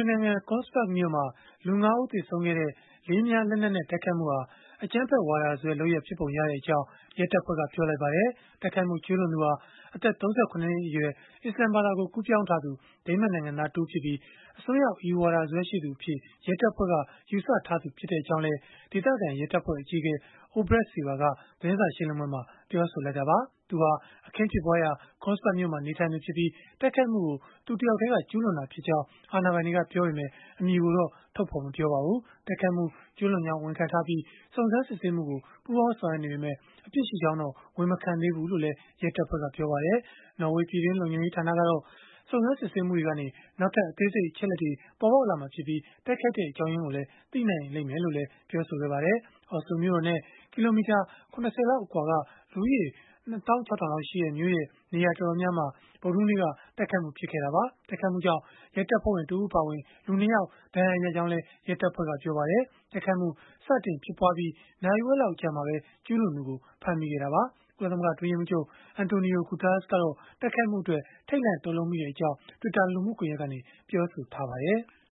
နိုင်ငံ Kongsberg မြို့မှာ လူ ၅ ဦး သေဆုံးခဲ့တဲ့ လေးမြားလက်နက်နဲ့ တိုက်ခိုက်မှုဟာ အကြမ်းဖက်ဝါဒစွဲ လုပ်ရပ်ဖြစ်ပုံရကြောင်း ရဲတပ်ဖွဲ့က ပြောလိုက်ပါတယ်။ တိုက်ခိုက်မှု ကျုးလွန်သူဟာ အသက် ၃၇ နှစ်အရွယ် အစ္စလာမ်ဘာသာကို ကူးပြောင်းထားသူ ဒိန်းမတ်နိုင်ငံသားတဦးဖြစ်ပြီး၊ အစွန်းရောက် အယူဝါဒစွဲရှိသူအဖြစ် ရဲတပ်ဖွဲ့က ယူဆထားသူဖြစ်ကြောင်းလည်း ဒေသခံရဲတပ်ဖွဲ့ အကြီးအကဲ Obred Siver က သတင်းစာရှင်းလင်းပွဲမှာ ပြောဆိုလိုက်တာပါ။ သူဟာ အခင်းဖြစ်ပွားရာ Kongsberg မြို့မှာ နေထိုင်သူဖြစ်ပြီး၊ တိုက်ခိုက်မှုကို သူတယောက်တည်းက ကျုးလွန်တာဖြစ်ကြောင်း အာဏာပိုင်တွေက ပြောပေမဲ့ အမည်ကိုတော့ ထုတ်ဖော်မပြောပါဘူး။ တိုက်ခိုက်မှု ကျုးလွန်ကြောင်း ဝန်ခံထားပြီး၊ စုံစမ်းစစ်ဆေးမှုကို ပူးပေါင်းဆောင်ရွက်နေပေမဲ့ အပြစ်ရှိကြောင်းတော့ ဝန်မခံသေးဘူးလို့လည်း ရဲတပ်ဖွဲ့က ပြောပါတယ်။ နော်ဝေးပြည်တွင်း လုံခြုံရေးဌာနကတော့ စုံစမ်းစစ်ဆေးမှုတွေကနေ နောက်ထပ် အသေးစိတ် အချက်အလက်တွေ ပေါ်ပေါက်လာမှာဖြစ်ပြီး၊ တိုက်ခိုက်တဲ့ အကြောင်းရင်းကိုလည်း သိနိုင်လိမ့်မယ်လို့လည်း ပြောပါတယ်။ အော်စလိုမြို့တော်နဲ့ ကီလိုမီတာ ၇၀ လောက်အကွာက လူဦးရေ ၂၆,၀၀၀ လောက်ရှိတဲ့ မြို့ရဲ့ နေရာတော်တော်များများမှာ ဗုဒ္ဓဟူးနေ့က တိုက်ခိုက်မှု ဖြစ်ခဲ့တာပါ။ တိုက်ခိုက်မှုကြောင့် ရဲတပ်ဖွဲ့ဝင် တဦး အပါအဝင် လူ ၂ ယောက် ဒဏ်ရာရခဲ့ကြောင်းလည်း ရဲတပ်ဖွဲ့က ပြောပါတယ်။ တိုက်ခိုက်မှု စတင်ဖြစ်ပွားပြီး နာရီဝက်လောက် အကြာမှာပဲ ကျုးလွန်သူကို ဖမ်းမိခဲ့တာပါ။ ကုလသမဂ္ဂ အတွင်းရေးမှူးချုပ် Antonio Guterres ကတော့ တိုက်ခိုက်မှုအတွက် ထိတ်လန့်တုန်လှုပ်မိကြောင်း Twitter လူမှုကွန်ရက်ကနေ ပြောဆိုထားပါတယ်။